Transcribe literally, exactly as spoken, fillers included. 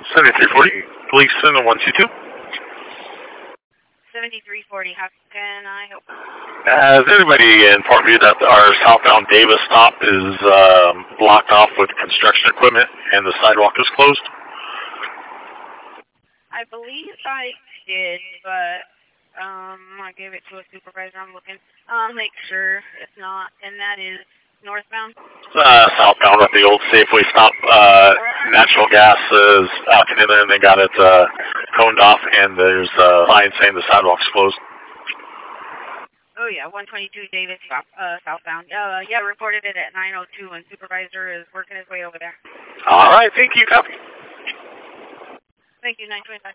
seventy-three forty, police in the one two two. seventy-three forty, how can I help? Has anybody informed you that our southbound Davis stop is um, blocked off with construction equipment and the sidewalk is closed? I believe I did, but um, I gave it to a supervisor. I'm looking. I'll make sure it's not, and that is northbound? Uh, southbound at the old Safeway stop. Uh, natural gas is out in there, and they got it uh, coned off, and there's a sign saying the sidewalk's closed. Oh, yeah, one twenty-two Davis, uh, southbound. Uh, yeah, reported it at nine oh two, and supervisor is working his way over there. All right, thank you, copy. Thank you, nine twenty-five.